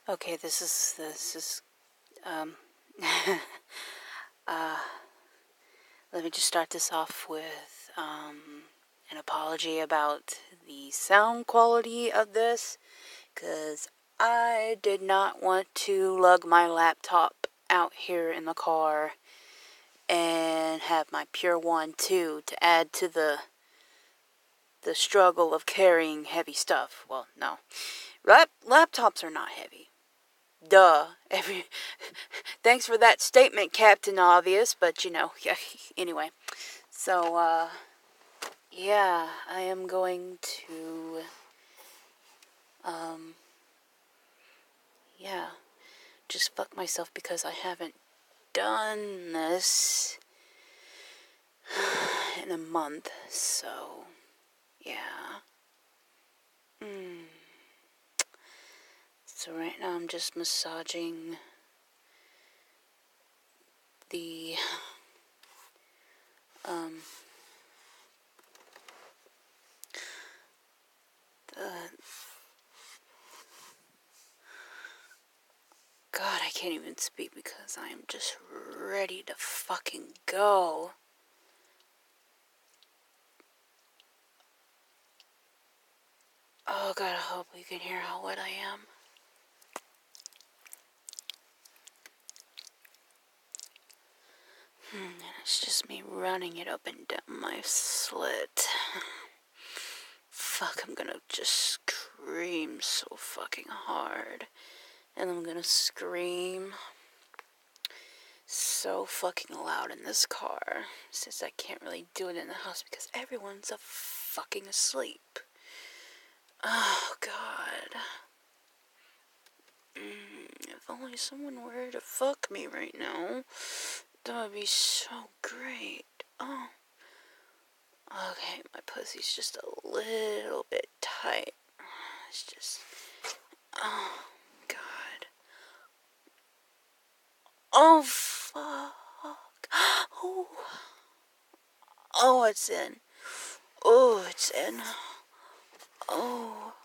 Okay, this is let me just start this off with an apology about the sound quality of this, because I did not want to lug my laptop out here in the car and have my Pure One 2 to add to the struggle of carrying heavy stuff. Well, no. Laptops are not heavy. Duh. Thanks for that statement, Captain Obvious, but yeah, anyway. So, yeah, I am going to, yeah, just fuck myself because I haven't done this in a month, so, yeah. So right now I'm just massaging the, God, I can't even speak because I am just ready to fucking go. Oh God, I hope you can hear how wet I am. And it's just me running it up and down my slit. Fuck, I'm gonna just scream so fucking hard. And I'm gonna scream so fucking loud in this car, since I can't really do it in the house because everyone's fucking asleep. Oh God. If only someone were to fuck me right now, that would be so great. Oh. Okay, my pussy's just a little bit tight. It's just... Oh, God. Oh, fuck. Oh. Oh, it's in. Oh, it's in. Oh.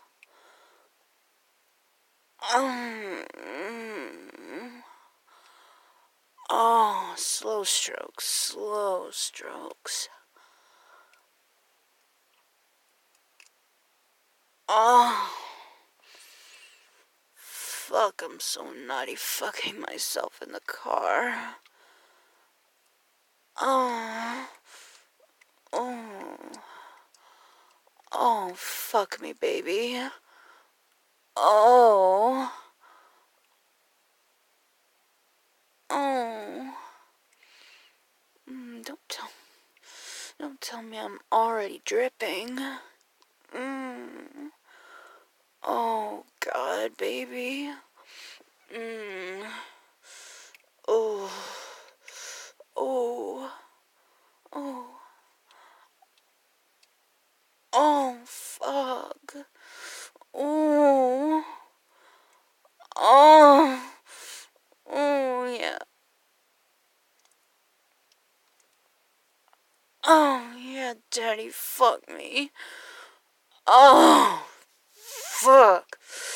Oh, slow strokes, slow strokes. Oh. Fuck, I'm so naughty fucking myself in the car. Oh. Oh. Oh, fuck me, baby. Oh. Oh. Don't tell me I'm already dripping. Oh, God, baby. Oh. Oh. Oh. Oh, fuck. Oh. Oh. Oh, yeah. Oh, yeah, Daddy, fuck me. Oh, fuck.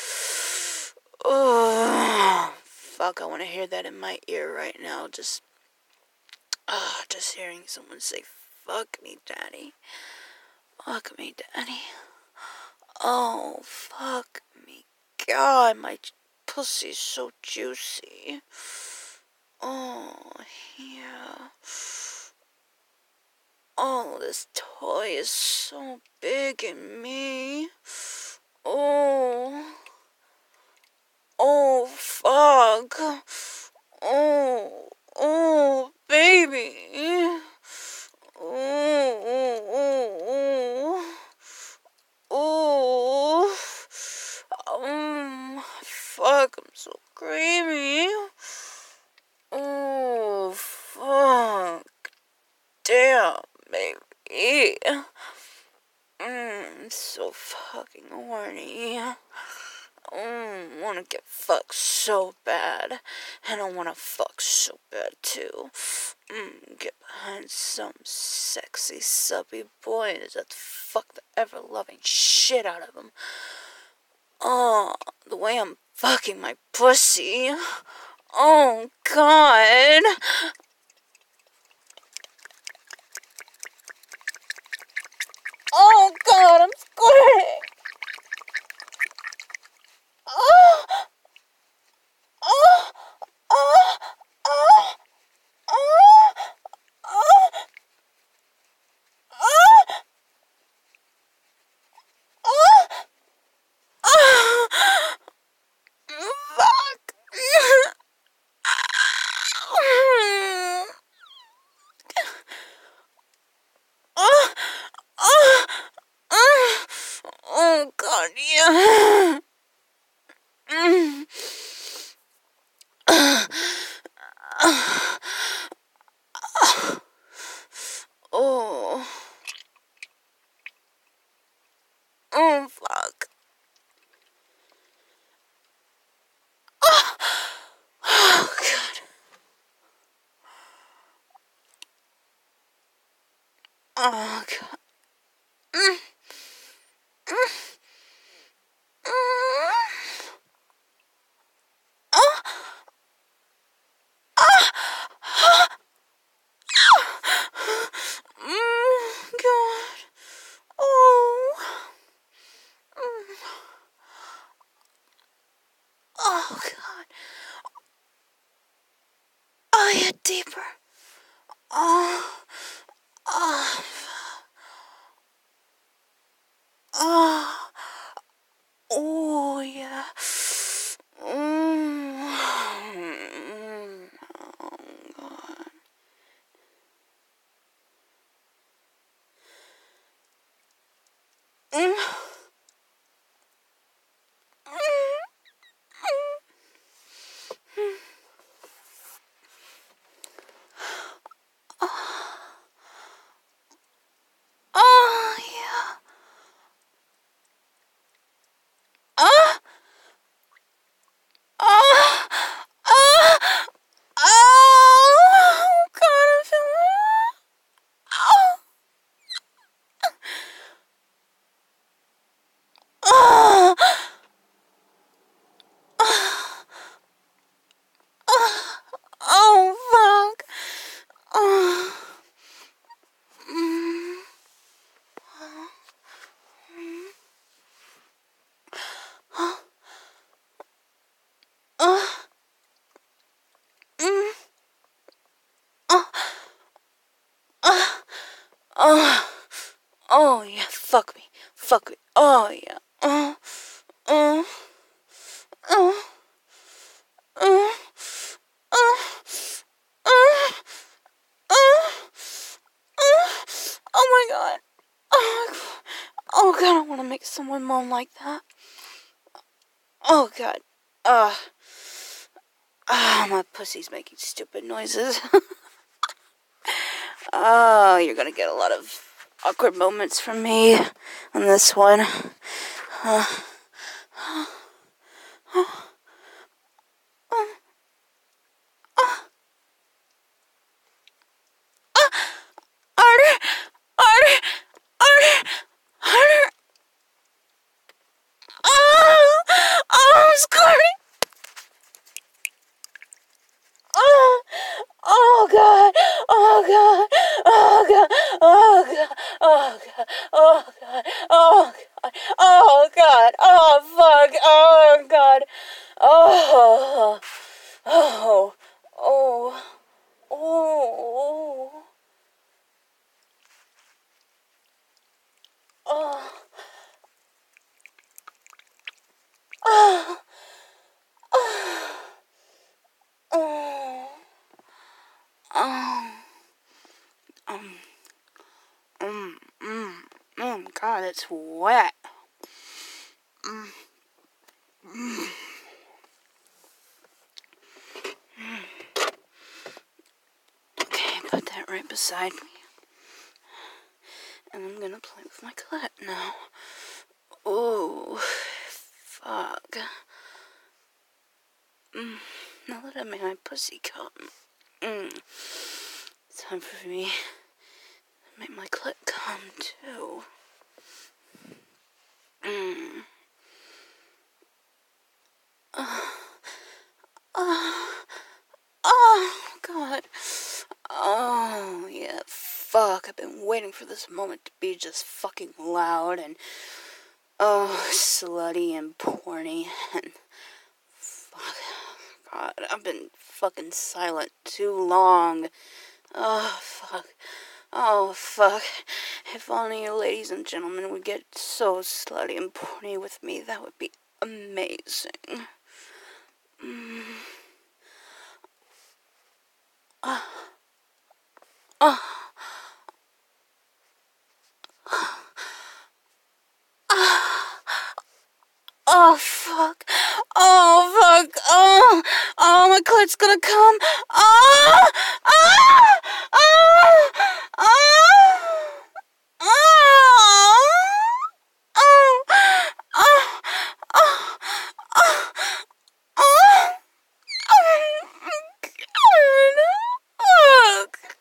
Oh, fuck, I want to hear that in my ear right now. Just hearing someone say, fuck me, Daddy. Fuck me, Daddy. Oh, fuck me. God, my pussy's so juicy. Oh, yeah. Oh, this toy is so big in me. Oh. Oh, fuck. Oh. Oh, baby. Oh. Oh. Oh. Fuck, I'm so creamy. Oh, fuck. Damn, baby. I'm so fucking horny. Wanna get fucked so bad. And I wanna fuck so bad too. Get behind some sexy subby boy and just fuck the ever-loving shit out of him. Oh, the way I'm fucking my pussy. Oh, God. Oh, God, I'm squirting. Oh, oh, oh, oh, oh, oh, oh, oh, oh, fuck. Oh, oh, oh, oh, God, yeah. Oh, oh, fuck. Oh, God. Oh, God. Mm, mm, mm. Oh, God. Oh, oh, God. Oh, yeah, deeper. Oh, oh, oh, oh, yeah. Mm. Oh, God. Mm. Oh, yeah. Oh, oh, oh, oh, God, I feel it. Oh, oh, oh, fuck. Oh, mm, oh, mm, oh, oh, oh, yeah, fuck me, fuck me, oh, yeah, oh, oh, oh, oh, oh, oh, oh my God, oh, oh God, I want to make someone moan like that, oh God, my pussy's making stupid noises. Oh, you're gonna get a lot of awkward moments from me on this one. Harder, harder, harder, harder. Oh, oh, I'm squirting. Oh, oh God, oh God, oh God, oh God, oh God, oh God, oh God, oh God, oh fuck, oh God, oh, oh, oh, oh, oh, oh, oh, oh, um, God, it's wet. Okay, put that right beside me. And I'm gonna play with my clit now. Ooh, fuck. Now that I made my pussy come, it's time for me to make my clit come too. Oh, God. Oh, yeah, fuck. I've been waiting for this moment to be just fucking loud and, slutty and porny and, fuck. God, I've been fucking silent too long. Oh, fuck. Oh, fuck. If only you ladies and gentlemen would get so slutty and porny with me, that would be amazing. Oh, fuck. Oh, fuck. Oh, my clit's gonna come. Oh, oh, oh, oh, oh, oh, oh, oh, oh, oh, oh, fuck.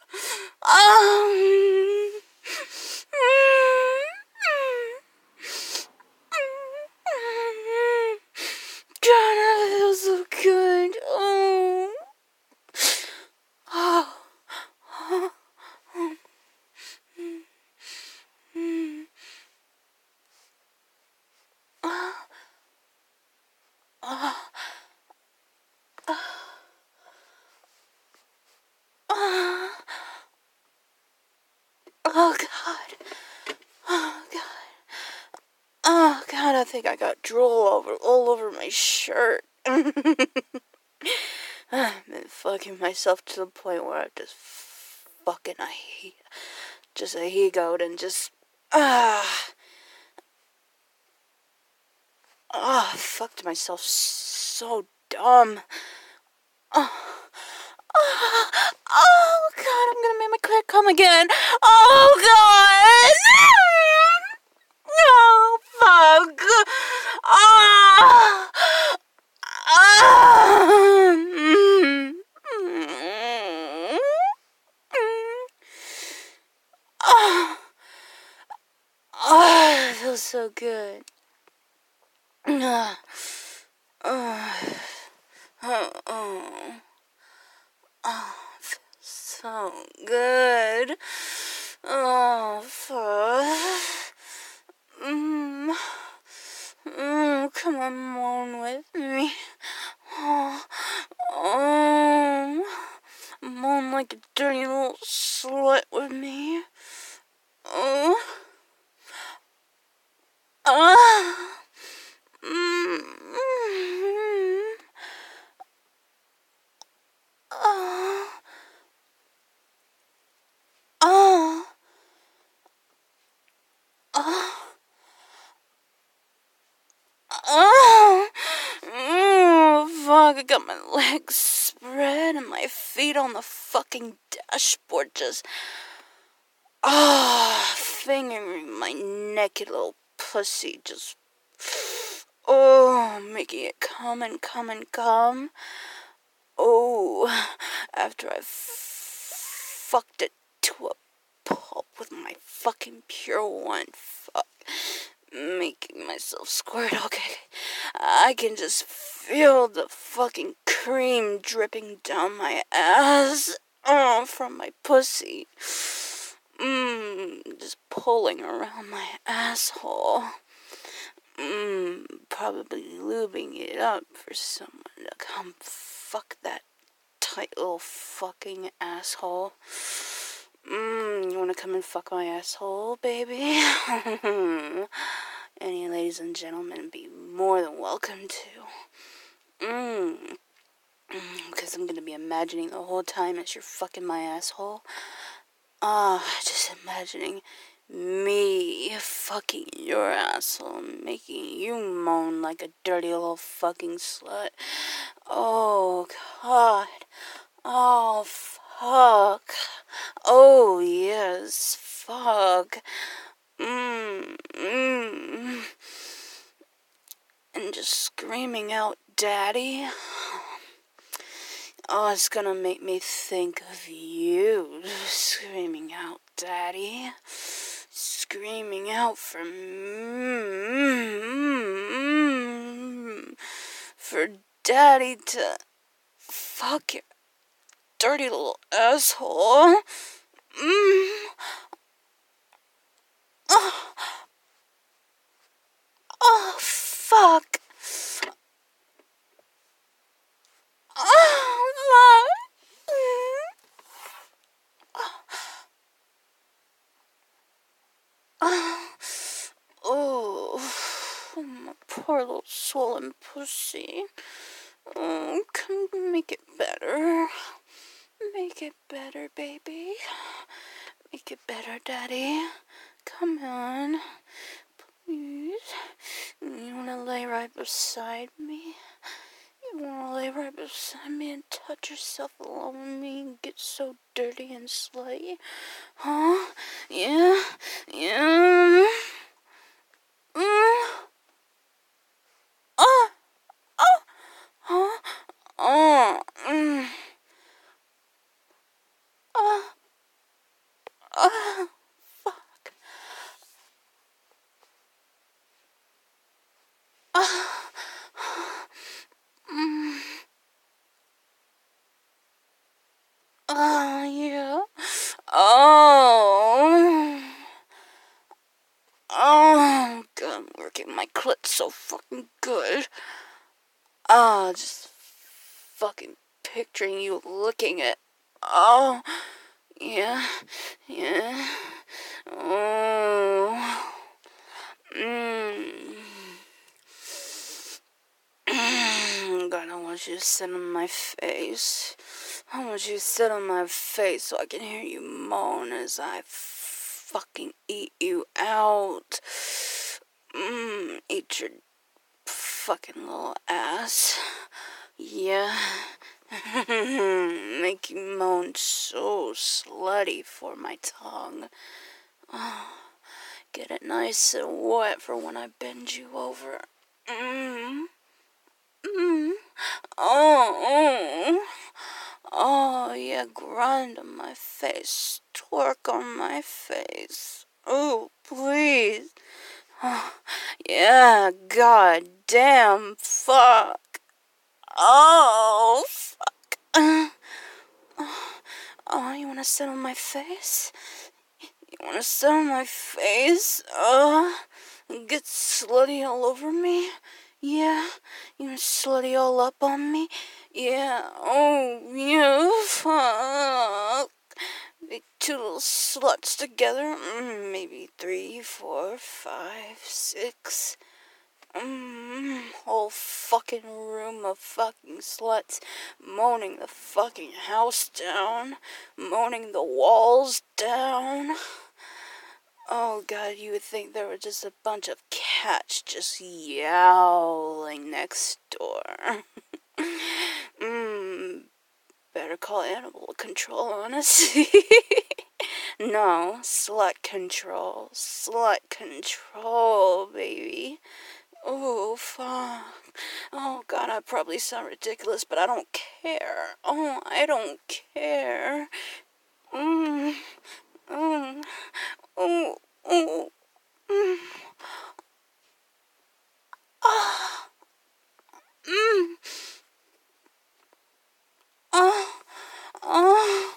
God, that feels so good. Oh. Oh. Oh. Oh, God. Oh, God. Oh, God, I think I got drool all over my shirt. I've been fucking myself to the point where I've just fucking egoed and just, fucked myself so dumb. Oh, God, I'm gonna make my clit come again. Oh, God. Oh, fuck. Oh. Oh, it feels so good. So good. Oh, fuck. Come on, moan with me. Moan like a dirty little slut with me. Fuck, I got my legs spread and my feet on the fucking dashboard just, fingering my naked little pussy, just, making it come and come and come. Oh, after I fucked it to a pulp with my fucking pure one, fuck, making myself squirt. Okay, I can just feel the fucking cream dripping down my ass, from my pussy, just pulling around my asshole, probably lubing it up for someone to come fuck that tight little fucking asshole. You wanna come and fuck my asshole, baby? Any ladies and gentlemen be more than welcome to. Because I'm gonna be imagining the whole time as you're fucking my asshole. Just imagining me fucking your asshole, making you moan like a dirty little fucking slut. Oh, God. Oh, fuck. Oh, yes, fuck. And just screaming out, Daddy. Oh, it's gonna make me think of you. Screaming out, Daddy. Screaming out for Daddy to Fuck you, dirty little asshole. Oh, oh, fuck. Oh, my. Oh, my poor little swollen pussy. Oh, can we make it better? Make it better, baby. Make it better, Daddy. Come on. Please. You wanna lay right beside me? You wanna lay right beside me and touch yourself along with me and get so dirty and slutty? Huh? Yeah? Yeah? Oh! Oh! Huh? Oh! Oh! Oh! Fuck. Oh! Oh, yeah. Oh. Oh, God, I'm working my clit so fucking good. Oh, just fucking picturing you looking at. Oh, yeah, yeah. Oh. God, I want you to sit on my face. I want you to sit on my face so I can hear you moan as I fucking eat you out. Eat your fucking little ass. Yeah. Make you moan so slutty for my tongue. Oh, get it nice and wet for when I bend you over. Oh, oh, yeah, grind on my face, twerk on my face. Oh, please. Oh, yeah, god damn, fuck. Oh, fuck. Oh, you wanna sit on my face? You wanna sit on my face? Get slutty all over me? Yeah, you wanna slutty all up on me? Yeah, oh, yeah, fuck. Be two little sluts together. Maybe 3, 4, 5, 6. Whole fucking room of fucking sluts moaning the fucking house down, moaning the walls down. Oh god, you would think there were just a bunch of cats just yowling next door. Better call animal control on us. No, slut control. Slut control, baby. Oh, fuck. Oh, God, I probably sound ridiculous, but I don't care. Oh, I don't care. Oh, oh, oh, oh. Ah, ah, ah,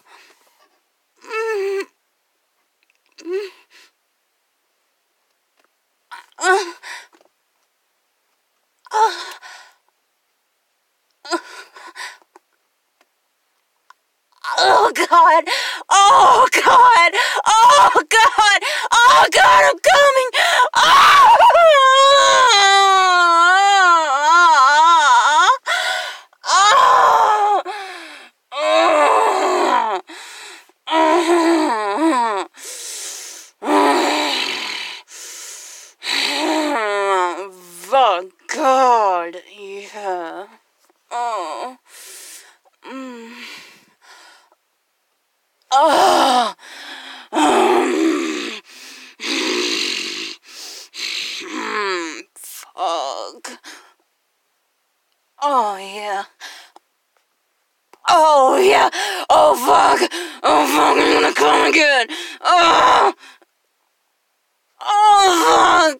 Oh God! Oh God! Oh God! Oh God! I'm coming! Oh! Oh! Oh God! Yeah. Oh. Oh. Fuck. Oh yeah. Oh yeah. Oh fuck. Oh fuck. I'm gonna come again. Oh. Oh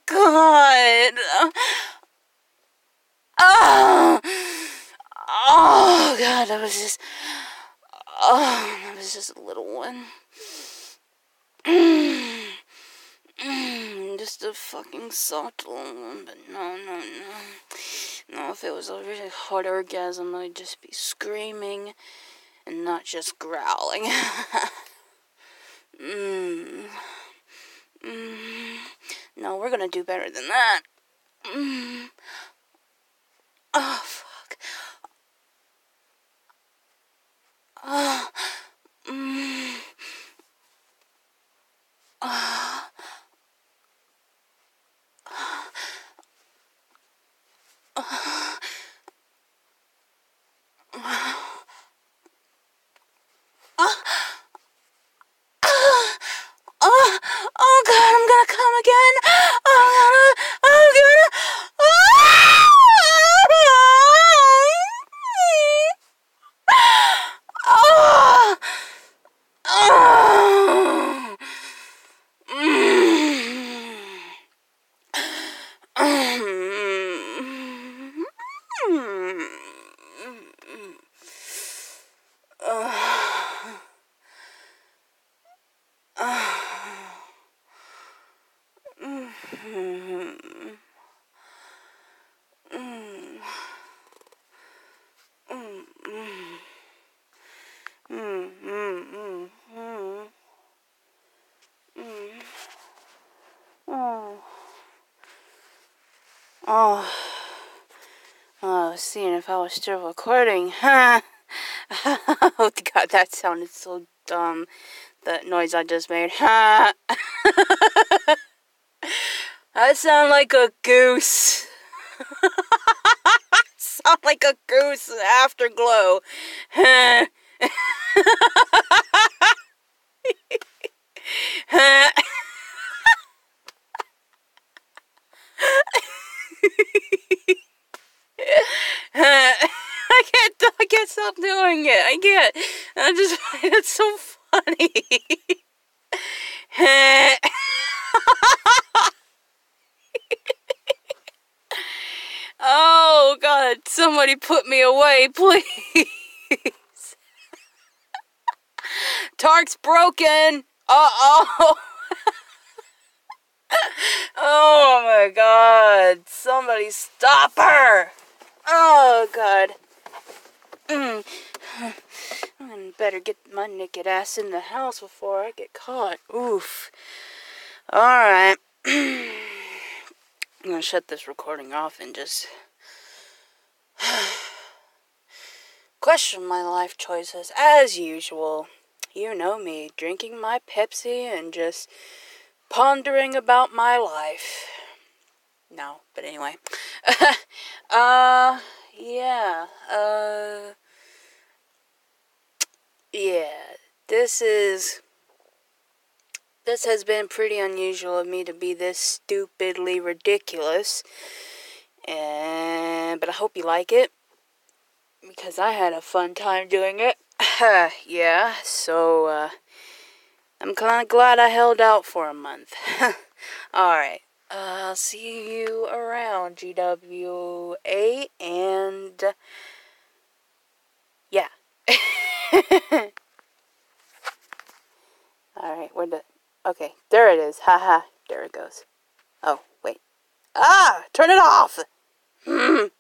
God. Oh. Oh God. that was just a little one. Just a fucking soft little one, but no. No, if it was a really hard orgasm, I'd just be screaming and not just growling. No, we're gonna do better than that. Oh, fuck. Oh, oh God, I'm gonna come again. Oh, seeing if I was still recording. Oh, God, that sounded so dumb. That noise I just made. I sound like a goose. Sound like a goose afterglow. I can't stop doing it. I can't. I just find it so funny. Oh, God. Somebody put me away, please. Tark's broken. Uh-oh. Oh, my God. Somebody stop her. Oh, God. I better get my naked ass in the house before I get caught. Oof. Alright. I'm gonna shut this recording off and just question my life choices as usual. You know me, drinking my Pepsi and just pondering about my life. No, but anyway. Yeah, this has been pretty unusual of me to be this stupidly ridiculous, but I hope you like it, because I had a fun time doing it. Yeah, so, I'm kind of glad I held out for a month. Alright, I'll see you around, GWA, and, yeah. Alright, okay, there it is. Haha, there it goes. Oh, wait. Ah! Turn it off!